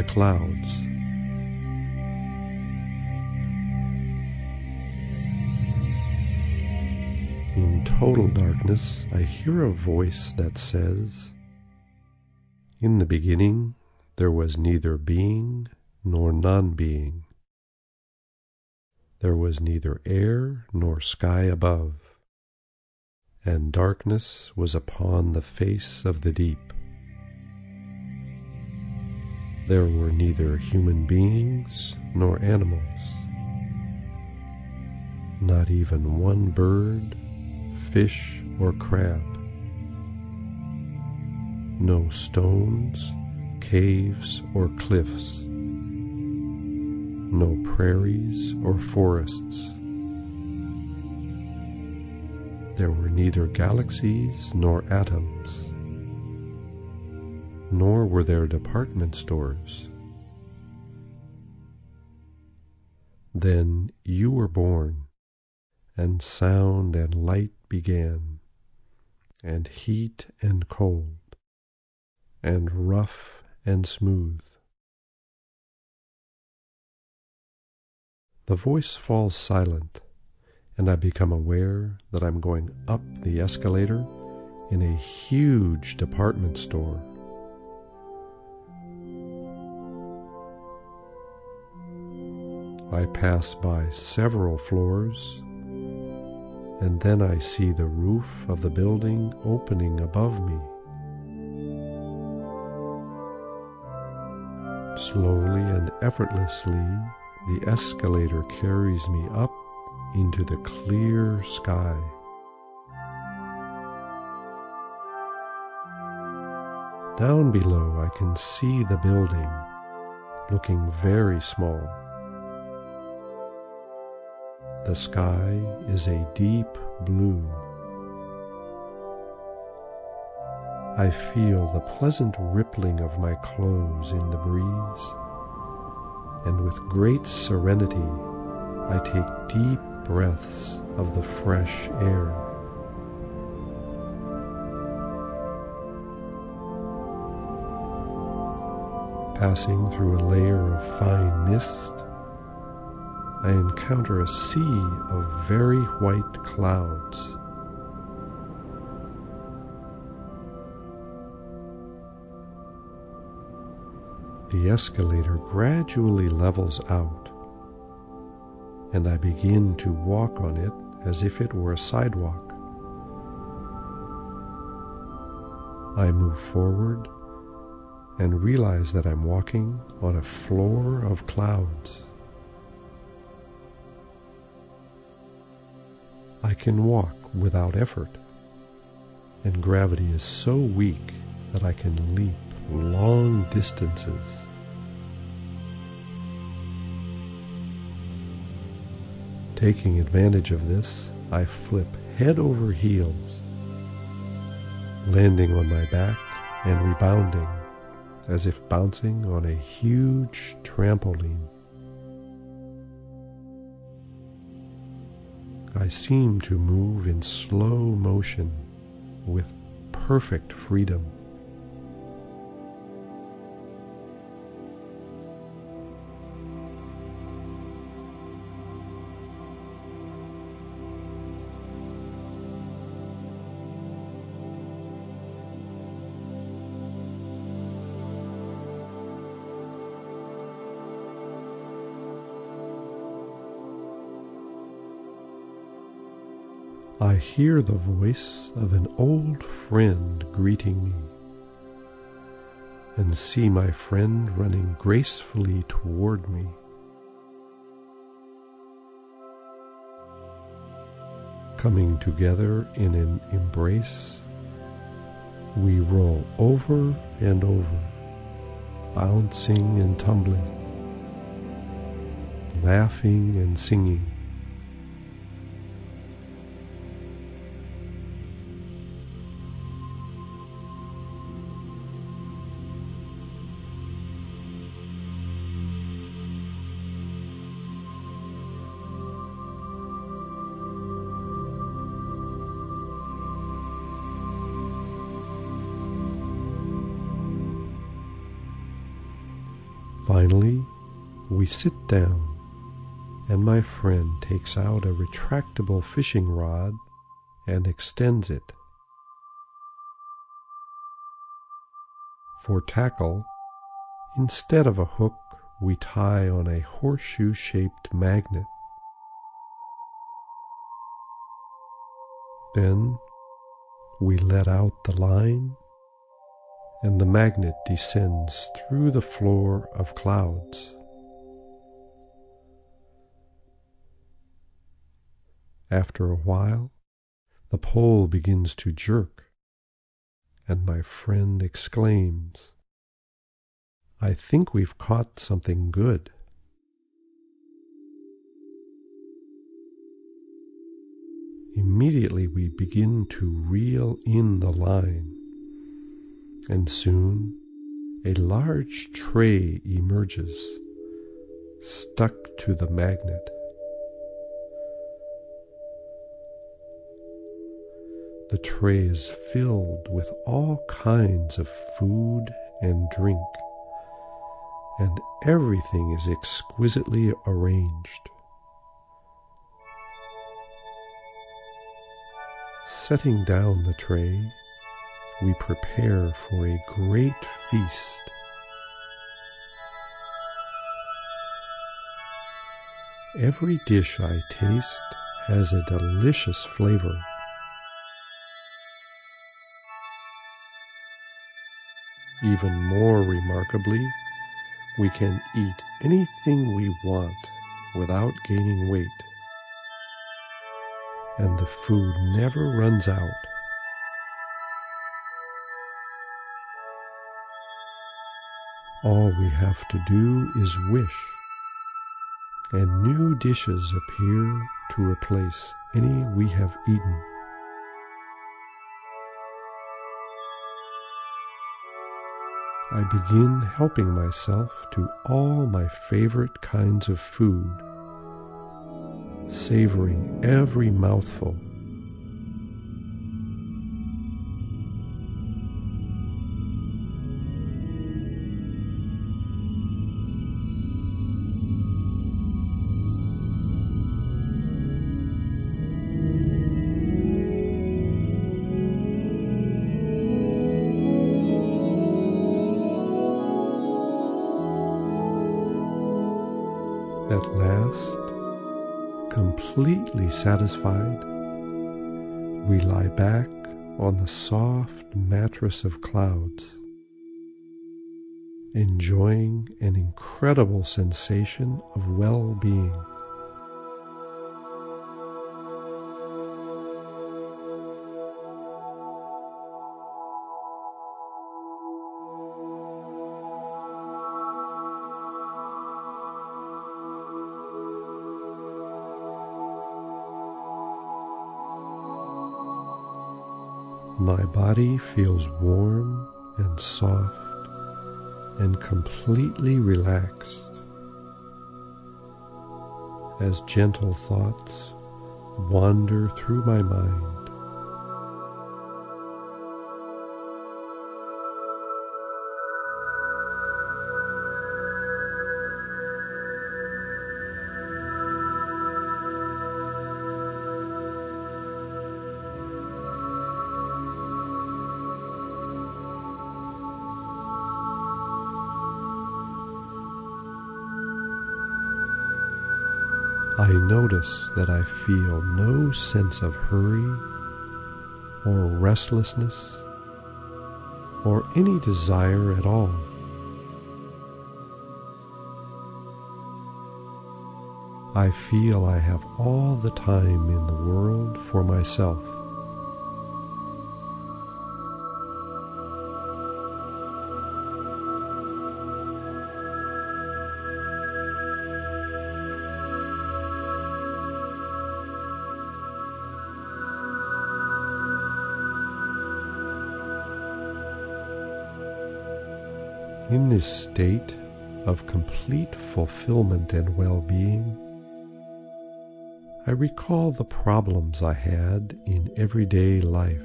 clouds. In total darkness, I hear a voice that says, "In the beginning, there was neither being nor non-being. There was neither air nor sky above, and darkness was upon the face of the deep. There were neither human beings nor animals, not even one bird, fish, or crab. No stones, caves, or cliffs. No prairies or forests. There were neither galaxies nor atoms, nor were there department stores. Then you were born, and sound and light began, and heat and cold, and rough and smooth. The voice falls silent, and I become aware that I'm going up the escalator in a huge department store. I pass by several floors, and then I see the roof of the building opening above me. Slowly and effortlessly, the escalator carries me up into the clear sky. Down below, I can see the building, looking very small. The sky is a deep blue. I feel the pleasant rippling of my clothes in the breeze, and with great serenity, I take deep breaths of the fresh air. Passing through a layer of fine mist, I encounter a sea of very white clouds. The escalator gradually levels out, and I begin to walk on it as if it were a sidewalk. I move forward and realize that I'm walking on a floor of clouds. I can walk without effort, and gravity is so weak that I can leap long distances. Taking advantage of this, I flip head over heels, landing on my back and rebounding as if bouncing on a huge trampoline. I seem to move in slow motion with perfect freedom. I hear the voice of an old friend greeting me, and see my friend running gracefully toward me. Coming together in an embrace, we roll over and over, bouncing and tumbling, laughing and singing. Finally, we sit down, and my friend takes out a retractable fishing rod and extends it. For tackle, instead of a hook, we tie on a horseshoe-shaped magnet. Then we let out the line, and the magnet descends through the floor of clouds. After a while, the pole begins to jerk, and my friend exclaims, "I think we've caught something good." Immediately we begin to reel in the line, and soon a large tray emerges, stuck to the magnet. The tray is filled with all kinds of food and drink, and everything is exquisitely arranged. Setting down the tray, we prepare for a great feast. Every dish I taste has a delicious flavor. Even more remarkably, we can eat anything we want without gaining weight, and the food never runs out. All we have to do is wish, and new dishes appear to replace any we have eaten. I begin helping myself to all my favorite kinds of food, savoring every mouthful. At last, completely satisfied, we lie back on the soft mattress of clouds, enjoying an incredible sensation of well-being. My body feels warm and soft and completely relaxed as gentle thoughts wander through my mind. I notice that I feel no sense of hurry or restlessness or any desire at all. I feel I have all the time in the world for myself. In this state of complete fulfillment and well-being, I recall the problems I had in everyday life.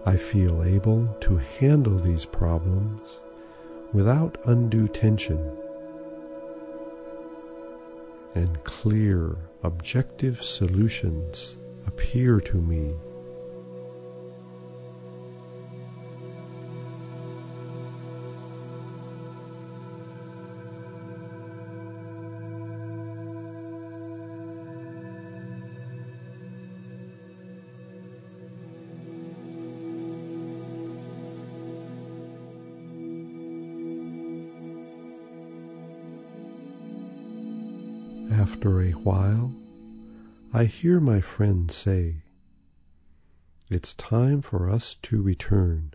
I feel able to handle these problems without undue tension, and clear, objective solutions appear to me. After a while, I hear my friend say, "It's time for us to return."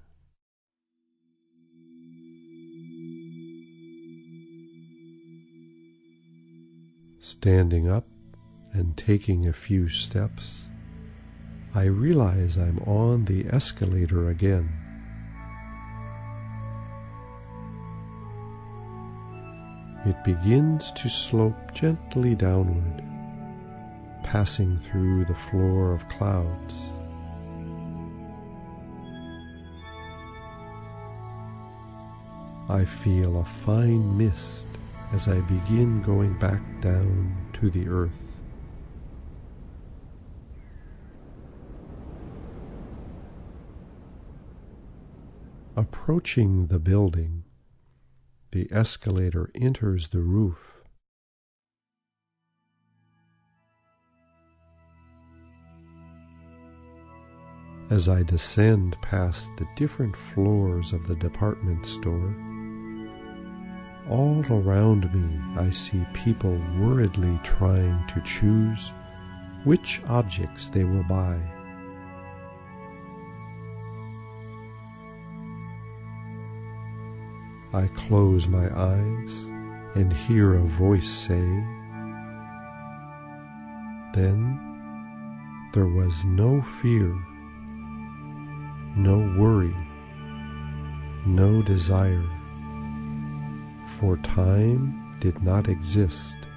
Standing up and taking a few steps, I realize I'm on the escalator again. It begins to slope gently downward, passing through the floor of clouds. I feel a fine mist as I begin going back down to the earth. Approaching the building, the escalator enters the roof. As I descend past the different floors of the department store, all around me I see people worriedly trying to choose which objects they will buy. I close my eyes and hear a voice say, "Then there was no fear, no worry, no desire, for time did not exist."